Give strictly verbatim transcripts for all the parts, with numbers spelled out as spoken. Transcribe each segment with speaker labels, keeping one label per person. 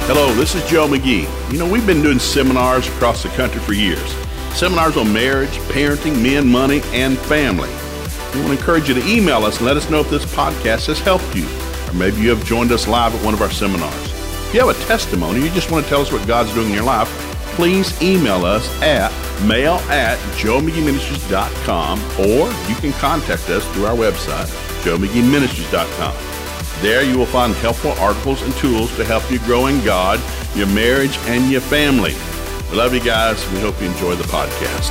Speaker 1: Hello, this is Joe McGee. You know, we've been doing seminars across the country for years. Seminars on marriage, parenting, men, money, and family. We want to encourage you to email us and let us know if this podcast has helped you. Or maybe you have joined us live at one of our seminars. If you have a testimony, you just want to tell us what God's doing in your life, please email us at mail at joe mcgee ministries dot com, or you can contact us through our website, joe mcgee ministries dot com. There you will find helpful articles and tools to help you grow in God, your marriage, and your family. We love you guys. We hope you enjoy the podcast.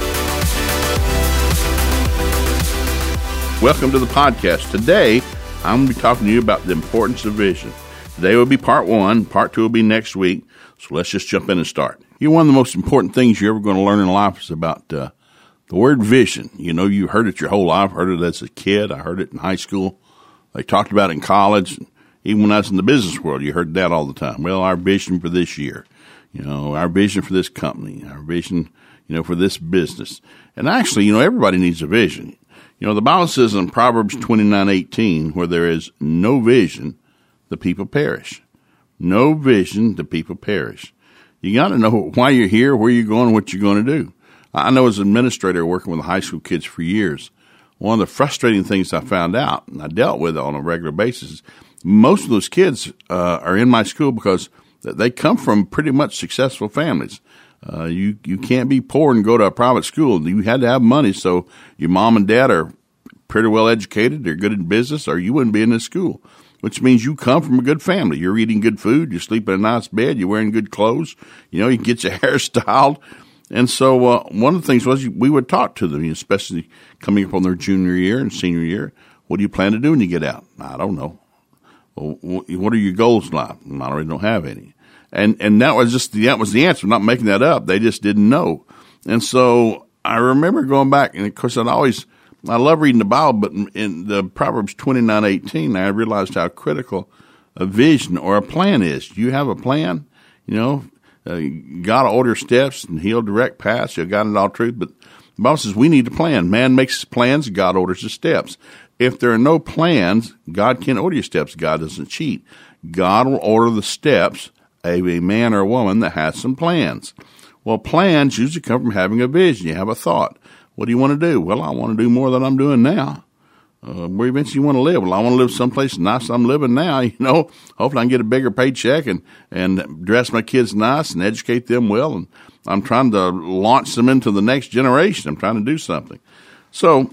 Speaker 1: Welcome to the podcast. Today, I'm going to be talking to you about the importance of vision. Today will be part one. Part two will be next week. So let's just jump in and start. You know, one of the most important things you're ever going to learn in life is about uh, the word vision. You know, you heard it your whole life. I heard it as a kid. I heard it in high school. They talked about it in college. Even when I was in the business world, you heard that all the time. Well, our vision for this year, you know, our vision for this company, our vision, you know, for this business. And actually, you know, everybody needs a vision. You know, the Bible says in Proverbs twenty-nine eighteen, where there is no vision, the people perish. No vision, the people perish. You got to know why you're here, where you're going, what you're going to do. I know as an administrator working with high school kids for years, one of the frustrating things I found out, and I dealt with it on a regular basis, most of those kids uh, are in my school because they come from pretty much successful families. Uh, you you can't be poor and go to a private school. You had to have money, so your mom and dad are pretty well educated, they're good in business, or you wouldn't be in this school, which means you come from a good family. You're eating good food, you're sleeping in a nice bed, you're wearing good clothes, you know, you can get your hair styled. And so uh, one of the things was we would talk to them, especially coming up on their junior year and senior year. What do you plan to do when you get out? I don't know. Well, what are your goals like? I really don't have any. And and that was just the, that was the answer. I'm not making that up. They just didn't know. And so I remember going back, and of course I'd always I love reading the Bible, but in, in the Proverbs twenty-nine eighteen, I realized how critical a vision or a plan is. Do you have a plan? You know. Uh, God will order steps, and He'll direct paths. He'll guide in all truth. But the Bible says we need a plan. Man makes plans. God orders the steps. If there are no plans, God can't order your steps. God doesn't cheat. God will order the steps of a man or a woman that has some plans. Well, plans usually come from having a vision. You have a thought. What do you want to do? Well, I want to do more than I'm doing now. Uh, where eventually you want to live? Well, I want to live someplace nice I'm living now, you know. Hopefully I can get a bigger paycheck and, and dress my kids nice and educate them well. And I'm trying to launch them into the next generation. I'm trying to do something. So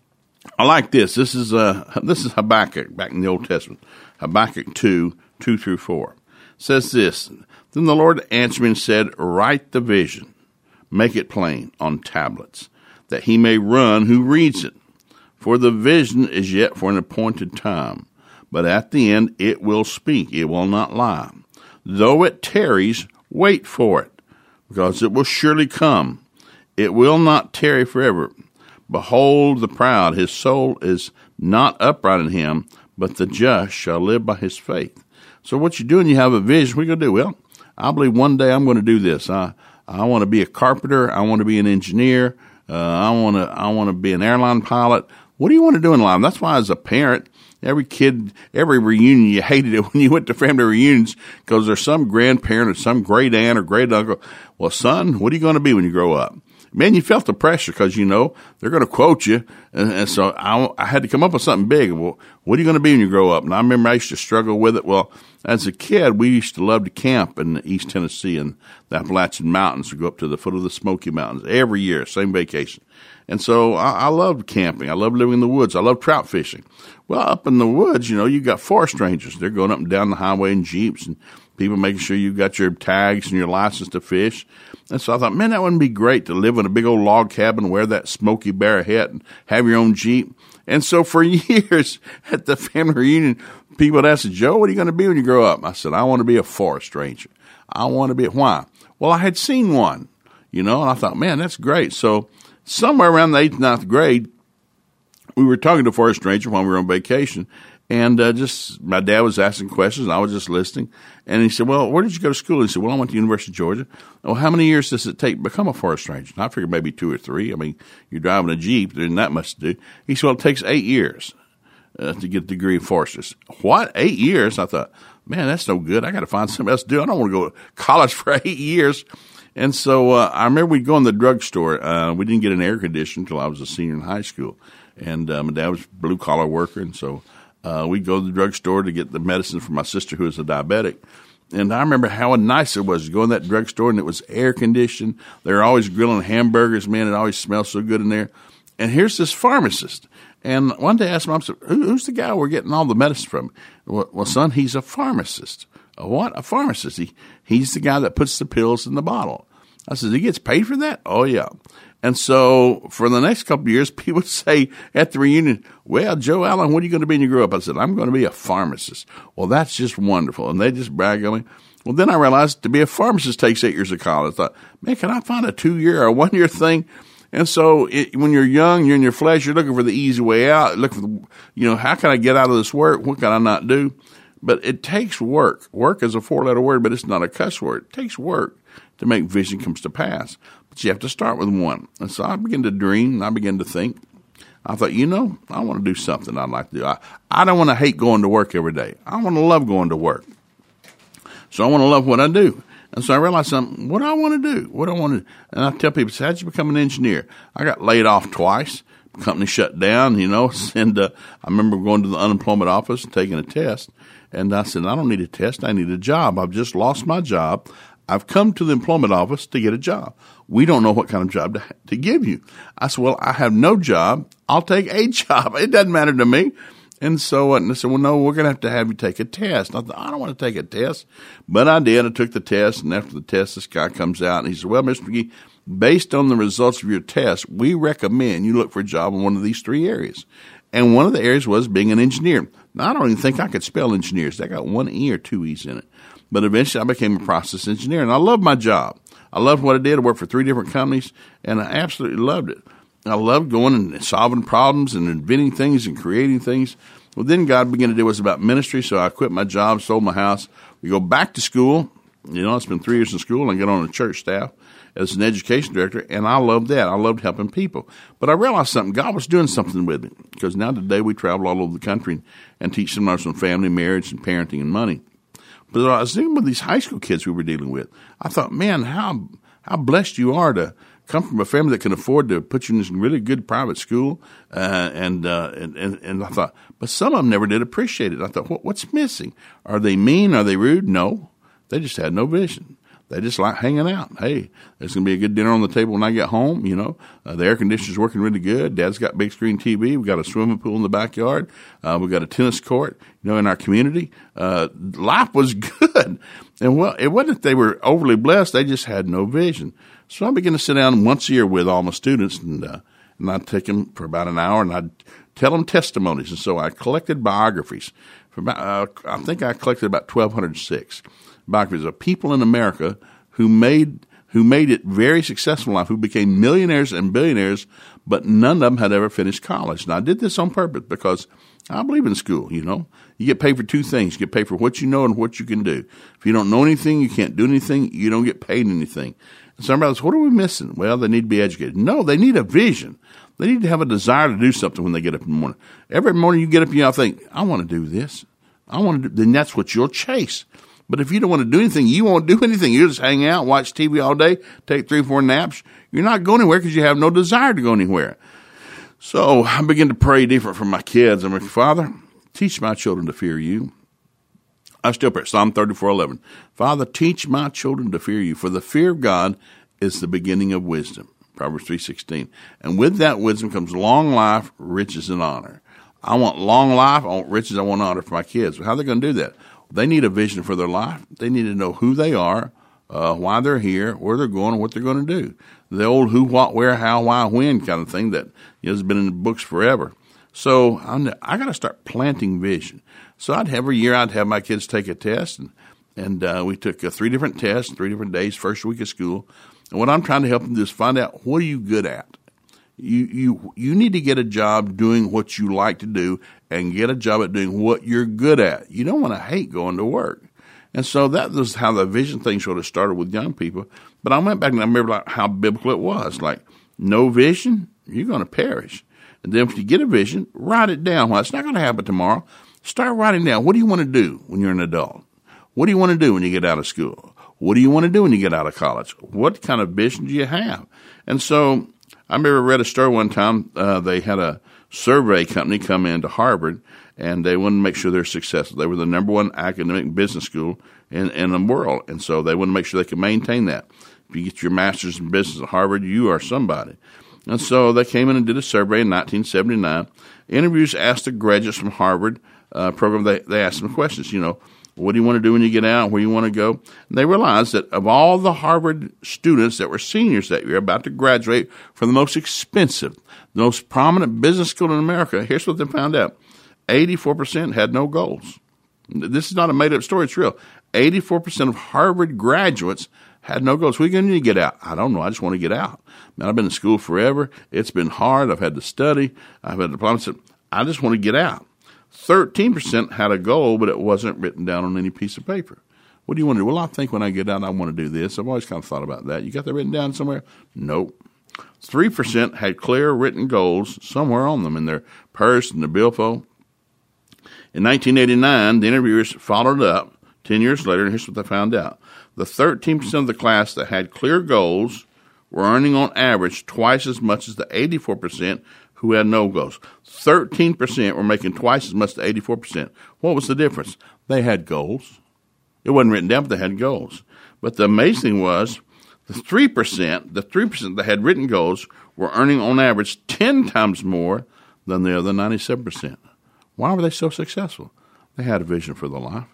Speaker 1: I like this. This is uh, this is Habakkuk back in the Old Testament. Habakkuk two, two through four. It says this, Then the Lord answered me and said, Write the vision, make it plain on tablets, that he may run who reads it. For the vision is yet for an appointed time, but at the end it will speak, it will not lie. Though it tarries, wait for it, because it will surely come. It will not tarry forever. Behold the proud, his soul is not upright in him, but the just shall live by his faith. So what you're doing, you have a vision. What are you going to do? Well, I believe one day I'm going to do this. I, I want to be a carpenter. I want to be an engineer. Uh, I want to I want to be an airline pilot. What do you want to do in life? That's why as a parent, every kid, every reunion, you hated it when you went to family reunions because there's some grandparent or some great aunt or great uncle. Well, son, what are you going to be when you grow up? Man, you felt the pressure because, you know, they're going to quote you. And, and so I, I had to come up with something big. Well, what are you going to be when you grow up? And I remember I used to struggle with it. Well, as a kid, we used to love to camp in East Tennessee and the Appalachian Mountains. We go up to the foot of the Smoky Mountains every year, same vacation. And so I, I loved camping. I loved living in the woods. I loved trout fishing. Well, up in the woods, you know, you got forest rangers. They're going up and down the highway in Jeeps and people making sure you got your tags and your license to fish. And so I thought, man, that wouldn't be great to live in a big old log cabin, wear that Smokey Bear hat and have your own Jeep. And so for years at the family reunion, people would ask, Joe, what are you going to be when you grow up? I said, I want to be a forest ranger. I want to be, why? Well, I had seen one, you know, and I thought, man, that's great. So somewhere around the eighth, ninth grade, we were talking to a forest ranger when we were on vacation. And uh, just my dad was asking questions, and I was just listening. And he said, well, where did you go to school? He said, well, I went to the University of Georgia. Well, how many years does it take to become a forest ranger? And I figured maybe two or three. I mean, you're driving a Jeep, there's not much to do. He said, well, it takes eight years. uh, to get a degree in forestry. What? Eight years? I thought, man, that's no good. I got to find something else to do. I don't want to go to college for eight years. And so uh, I remember we'd go in the drugstore. Uh, we didn't get an air conditioner until I was a senior in high school. And uh, my dad was a blue-collar worker, and so uh, we'd go to the drugstore to get the medicine for my sister who was a diabetic. And I remember how nice it was to go in that drugstore, and it was air-conditioned. They were always grilling hamburgers. Man, it always smelled so good in there. And here's this pharmacist. And one day I asked Mom, Who, who's the guy we're getting all the medicine from? Well, well son, he's a pharmacist. A what? A pharmacist. He, he's the guy that puts the pills in the bottle. I said, he gets paid for that? Oh, yeah. And so for the next couple of years, people would say at the reunion, well, Joe Allen, what are you going to be when you grow up? I said, I'm going to be a pharmacist. Well, that's just wonderful. And they just brag on me. Well, then I realized to be a pharmacist takes eight years of college. I thought, man, can I find a two-year or one-year thing? And so it, when you're young, you're in your flesh, you're looking for the easy way out. Looking for, the, you know, how can I get out of this work? What can I not do? But it takes work. Work is a four-letter word, but it's not a cuss word. It takes work to make vision comes to pass. But you have to start with one. And so I began to dream, and I began to think. I thought, you know, I want to do something I'd like to do. I, I don't want to hate going to work every day. I want to love going to work. So I want to love what I do. And so I realized something, what do I want to do? What do I want to do? And I tell people, how'd you become an engineer? I got laid off twice. The company shut down, you know. And uh, I remember going to the unemployment office and taking a test. And I said, I don't need a test. I need a job. I've just lost my job. I've come to the employment office to get a job. We don't know what kind of job to, to give you. I said, well, I have no job. I'll take a job. It doesn't matter to me. And so and I said, well, no, we're going to have to have you take a test. And I thought, I don't want to take a test. But I did. I took the test. And after the test, this guy comes out and he said, well, Mister McGee, based on the results of your test, we recommend you look for a job in one of these three areas. And one of the areas was being an engineer. Now, I don't even think I could spell engineers. I got one E or two E's in it. But eventually I became a process engineer, and I loved my job. I loved what I did. I worked for three different companies, and I absolutely loved it. I loved going and solving problems and inventing things and creating things. Well, then God began to do what's about ministry, so I quit my job, sold my house. We go back to school. You know, I spent three years in school and get on the church staff as an education director, and I loved that. I loved helping people. But I realized something. God was doing something with me, because now today we travel all over the country and teach seminars on family, marriage, and parenting and money. But I was dealing with these high school kids we were dealing with. I thought, man, how how blessed you are to come from a family that can afford to put you in this really good private school. Uh, and, uh, and, and and I thought, but some of them never did appreciate it. I thought, what, what's missing? Are they mean? Are they rude? No. They just had no vision. They just like hanging out. Hey, there's going to be a good dinner on the table when I get home, you know. Uh, the air conditioner's working really good. Dad's got big screen T V. We've got a swimming pool in the backyard. Uh, we've got a tennis court, you know, in our community. Uh, life was good. And, well, it wasn't that they were overly blessed. They just had no vision. So I began to sit down once a year with all my students, and, uh, and I'd take them for about an hour, and I'd tell them testimonies. And so I collected biographies. For about, uh, I think I collected about twelve oh six. Biographies of people in America who made who made it very successful in life, who became millionaires and billionaires, but none of them had ever finished college. And I did this on purpose because I believe in school, you know. You get paid for two things. You get paid for what you know and what you can do. If you don't know anything, you can't do anything, you don't get paid anything. And somebody else, what are we missing? Well, they need to be educated. No, they need a vision. They need to have a desire to do something when they get up in the morning. Every morning you get up and you think, I want to do this. I want to do, then that's what you'll chase. But if you don't want to do anything, you won't do anything. You just hang out, watch T V all day, take three, four naps. You're not going anywhere because you have no desire to go anywhere. So I begin to pray different for my kids. I'm like, Father, teach my children to fear you. I still pray Psalm thirty-four eleven. Father, teach my children to fear you, for the fear of God is the beginning of wisdom. Proverbs three sixteen. And with that wisdom comes long life, riches, and honor. I want long life, I want riches, I want honor for my kids. How are they going to do that? They need a vision for their life. They need to know who they are, uh, why they're here, where they're going, and what they're going to do. The old who, what, where, how, why, when kind of thing that you know, has been in the books forever. So I'm, I got to start planting vision. So I'd every year I'd have my kids take a test, and and uh, we took uh, three different tests, three different days, first week of school. And what I'm trying to help them do is find out, what are you good at? You you you need to get a job doing what you like to do, and get a job at doing what you're good at. You don't want to hate going to work. And so that was how the vision thing sort of started with young people. But I went back and I remember like how biblical it was. Like, no vision, you're going to perish. And then if you get a vision, write it down. Well, it's not going to happen tomorrow. Start writing down. What do you want to do when you're an adult? What do you want to do when you get out of school? What do you want to do when you get out of college? What kind of vision do you have? And so I remember I read a story one time. Uh, they had a survey company come into Harvard, and they wanted to make sure they're successful. They were the number one academic business school in, in the world, and so they wanted to make sure they could maintain that. If you get your master's in business at Harvard, you are somebody. And so they came in and did a survey in nineteen seventy-nine. Interviews asked the graduates from Harvard uh, program, they, they asked them questions, you know, what do you want to do when you get out? Where do you want to go? And they realized that of all the Harvard students that were seniors that year about to graduate from the most expensive, the most prominent business school in America, here's what they found out. eighty-four percent had no goals. This is not a made-up story. It's real. eighty-four percent of Harvard graduates had no goals. What are you going to get out? I don't know. I just want to get out. Man, I've been in school forever. It's been hard. I've had to study. I've had diplomas. I just want to get out. thirteen percent had a goal, but it wasn't written down on any piece of paper. What do you want to do? Well, I think when I get out, I want to do this. I've always kind of thought about that. You got that written down somewhere? Nope. three percent had clear written goals somewhere on them in their purse and their billfold. In nineteen eighty-nine, the interviewers followed up ten years later, and here's what they found out. The thirteen percent of the class that had clear goals were earning on average twice as much as the eighty-four percent who had no goals. thirteen percent were making twice as much as the eighty-four percent. What was the difference? They had goals. It wasn't written down, but they had goals. But the amazing thing was the three percent, the three percent that had written goals were earning on average ten times more than the other ninety-seven percent. Why were they so successful? They had a vision for their life.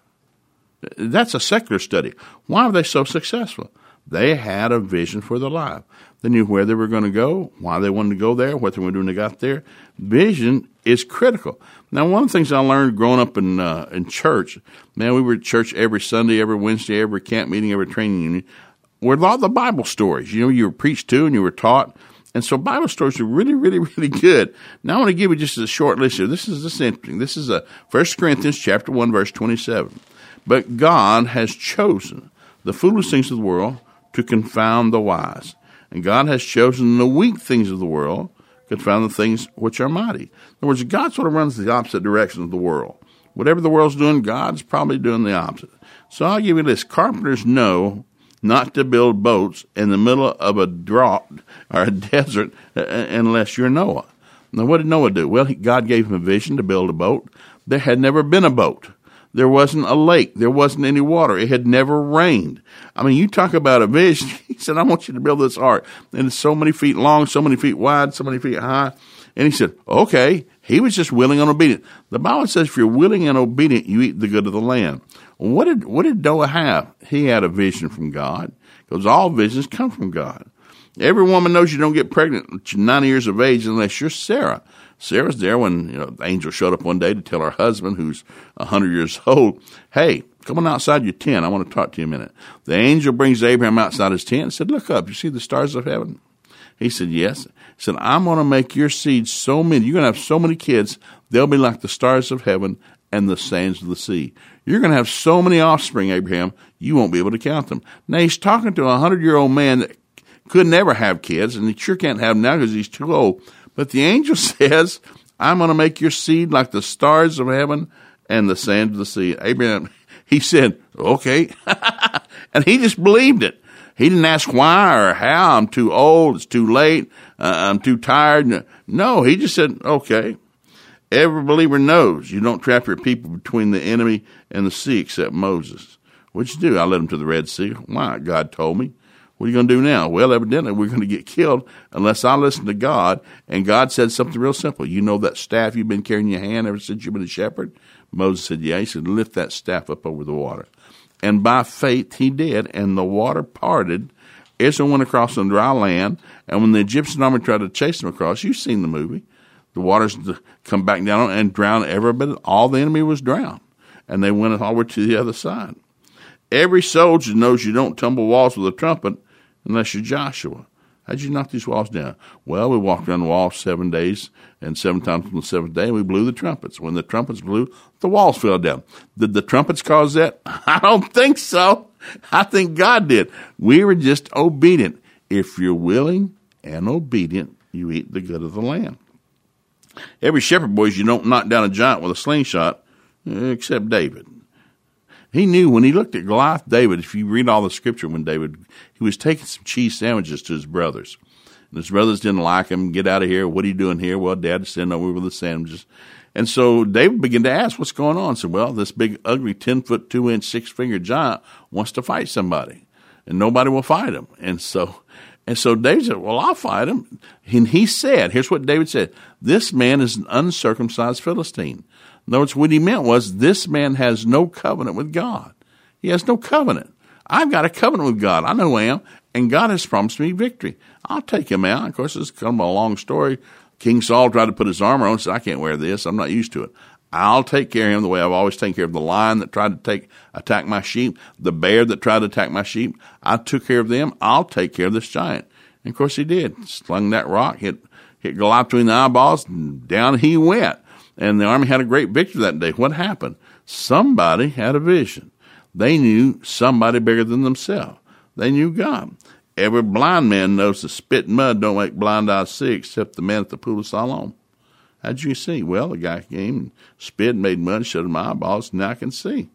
Speaker 1: That's a secular study. Why were they so successful? They had a vision for their life. They knew where they were going to go, why they wanted to go there, what they were doing when they got there. Vision is critical. Now, one of the things I learned growing up in uh, in church, man, we were at church every Sunday, every Wednesday, every camp meeting, every training union. Were a lot of the Bible stories. You know, you were preached to and you were taught. And so Bible stories are really, really, really good. Now I want to give you just a short list here. This is this is interesting. This is a First Corinthians chapter one, verse twenty-seven. But God has chosen the foolish things of the world to confound the wise. And God has chosen the weak things of the world to confound the things which are mighty. In other words, God sort of runs the opposite direction of the world. Whatever the world's doing, God's probably doing the opposite. So I'll give you this. Carpenters know not to build boats in the middle of a drought or a desert unless you're Noah. Now, what did Noah do? Well, God gave him a vision to build a boat. There had never been a boat. There wasn't a lake. There wasn't any water. It had never rained. I mean, you talk about a vision. He said, I want you to build this ark. And it's so many feet long, so many feet wide, so many feet high. And he said, okay. He was just willing and obedient. The Bible says if you're willing and obedient, you eat the good of the land. What did what did Noah have? He had a vision from God, because all visions come from God. Every woman knows you don't get pregnant at ninety years of age unless you're Sarah. Sarah's there when you know the angel showed up one day to tell her husband, who's one hundred years old, hey, come on outside your tent. I want to talk to you a minute. The angel brings Abraham outside his tent and said, look up. You see the stars of heaven? He said, yes. He said, I'm going to make your seed so many. You're going to have so many kids, they'll be like the stars of heaven and the sands of the sea. You're going to have so many offspring, Abraham, you won't be able to count them. Now, he's talking to a hundred-year-old man that could never have kids, and he sure can't have them now because he's too old. But the angel says, I'm going to make your seed like the stars of heaven and the sand of the sea. Abraham, he said, okay. And he just believed it. He didn't ask why or how. I'm too old. It's too late. Uh, I'm too tired. No, he just said, okay. Every believer knows you don't trap your people between the enemy and the sea except Moses. What'd you do? I led him to the Red Sea. Why? God told me. What are you going to do now? Well, evidently we're going to get killed unless I listen to God. And God said something real simple. You know that staff you've been carrying in your hand ever since you've been a shepherd? Moses said, yeah. He said, lift that staff up over the water. And by faith he did, and the water parted. Israel went across on dry land, and when the Egyptian army tried to chase them across, you've seen the movie, the waters come back down and drown every bit. All the enemy was drowned, and they went all the way to the other side. Every soldier knows you don't tumble walls with a trumpet unless you're Joshua. How'd you knock these walls down? Well, we walked around the wall seven days, and seven times on the seventh day, we blew the trumpets. When the trumpets blew, the walls fell down. Did the trumpets cause that? I don't think so. I think God did. We were just obedient. If you're willing and obedient, you eat the good of the land. Every shepherd, boys, you don't knock down a giant with a slingshot, except David. He knew when he looked at Goliath, David, if you read all the scripture when David, he was taking some cheese sandwiches to his brothers. And his brothers didn't like him. Get out of here. What are you doing here? Well, Dad is sitting over with the sandwiches. And so David began to ask, what's going on? I said, well, this big, ugly, ten foot, two inch, six finger giant wants to fight somebody, and nobody will fight him. And so, and so David said, well, I'll fight him. And he said, here's what David said, this man is an uncircumcised Philistine. In other words, what he meant was this man has no covenant with God. He has no covenant. I've got a covenant with God. I know who I am, and God has promised me victory. I'll take him out. Of course, it's kind of a long story. King Saul tried to put his armor on and said, I can't wear this. I'm not used to it. I'll take care of him the way I've always taken care of the lion that tried to take attack my sheep, the bear that tried to attack my sheep. I took care of them. I'll take care of this giant. And, of course, he did. Slung that rock, hit, hit Goliath between the eyeballs, and down he went. And the army had a great victory that day. What happened? Somebody had a vision. They knew somebody bigger than themselves. They knew God. Every blind man knows the spit and mud don't make blind eyes see, except the man at the pool of Siloam. How'd you see? Well, the guy came and spit and made mud, shut my eyeballs, and now I can see.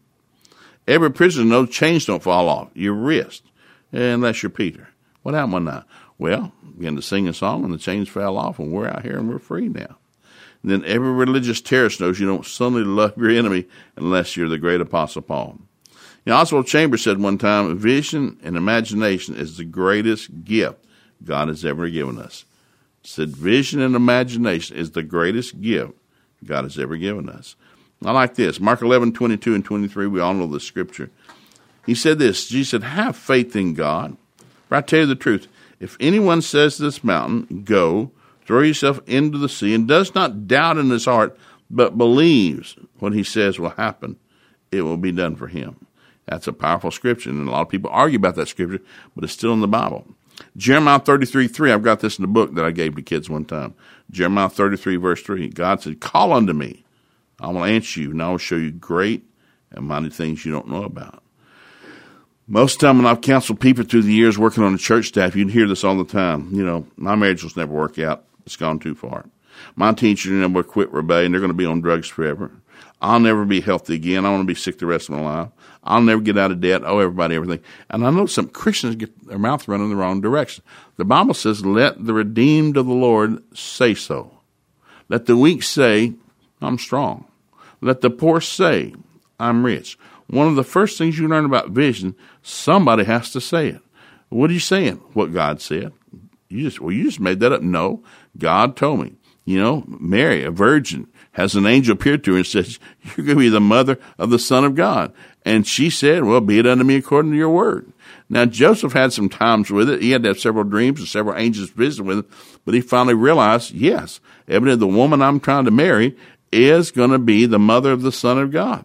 Speaker 1: Every prisoner knows chains don't fall off your wrist, unless you're Peter. What happened one night? Well, began to sing a song, and the chains fell off, and we're out here, and we're free now. And then every religious terrorist knows you don't suddenly love your enemy unless you're the great Apostle Paul. You know, Oswald Chambers said one time, vision and imagination is the greatest gift God has ever given us. He said vision and imagination is the greatest gift God has ever given us. I like this. Mark eleven, twenty-two and twenty-three, we all know the scripture. He said this, Jesus said, have faith in God. For I tell you the truth, if anyone says to this mountain, go, throw yourself into the sea, and does not doubt in his heart, but believes what he says will happen, it will be done for him. That's a powerful scripture, and a lot of people argue about that scripture, but it's still in the Bible. Jeremiah thirty-three, three, I've got this in the book that I gave to kids one time. Jeremiah thirty-three, verse three, God said, call unto me, I will answer you, and I will show you great and mighty things you don't know about. Most of the time when I've counseled people through the years working on the church staff, you'd hear this all the time. You know, my marriage will never work out. It's gone too far. My teacher never quit rebelling. They're going to be on drugs forever. I'll never be healthy again. I want to be sick the rest of my life. I'll never get out of debt. Oh, everybody, everything. And I know some Christians get their mouth running in the wrong direction. The Bible says, let the redeemed of the Lord say so. Let the weak say, I'm strong. Let the poor say, I'm rich. One of the first things you learn about vision, somebody has to say it. What are you saying? What God said. You just, well, you just made that up. No, God told me. You know, Mary, a virgin, has an angel appear to her and says, you're going to be the mother of the Son of God. And she said, well, be it unto me according to your word. Now, Joseph had some times with it. He had to have several dreams and several angels visit with him. But he finally realized, yes, evidently the woman I'm trying to marry is going to be the mother of the Son of God.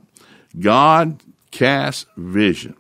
Speaker 1: God casts vision.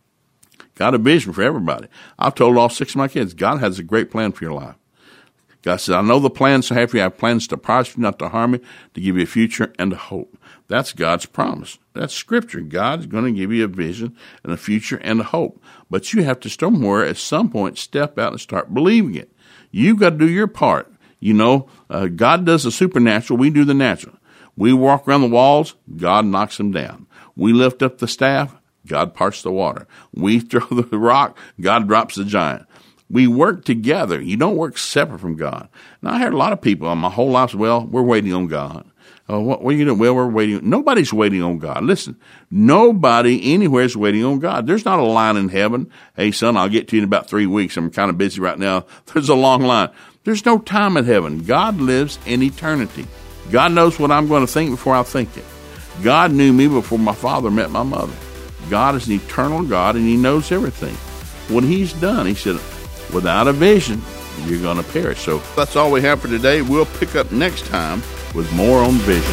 Speaker 1: Got a vision for everybody. I've told all six of my kids, God has a great plan for your life. God said, I know the plans I have for you. I have plans to prosper you, not to harm you, to give you a future and a hope. That's God's promise. That's scripture. God's going to give you a vision and a future and a hope. But you have to somewhere at some point step out and start believing it. You've got to do your part. You know, uh, God does the supernatural. We do the natural. We walk around the walls. God knocks them down. We lift up the staff. God parts the water. We throw the rock. God drops the giant. We work together. You don't work separate from God. Now, I heard a lot of people my whole life say, well, we're waiting on God. Uh, what, what are you doing? Well, we're waiting. Nobody's waiting on God. Listen, nobody anywhere is waiting on God. There's not a line in heaven. Hey, son, I'll get to you in about three weeks. I'm kind of busy right now. There's a long line. There's no time in heaven. God lives in eternity. God knows what I'm going to think before I think it. God knew me before my father met my mother. God is an eternal God, and he knows everything. What he's done, he said, without a vision, you're going to perish. So that's all we have for today. We'll pick up next time with more on vision.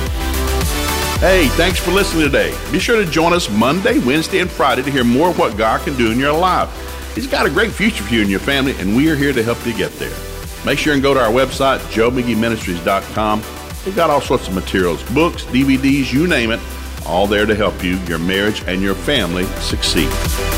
Speaker 1: Hey, thanks for listening today. Be sure to join us Monday, Wednesday, and Friday to hear more of what God can do in your life. He's got a great future for you and your family, and we are here to help you get there. Make sure and go to our website, joe mcgee ministries dot com. We've got all sorts of materials, books, D V Ds, you name it, all there to help you, your marriage, and your family succeed.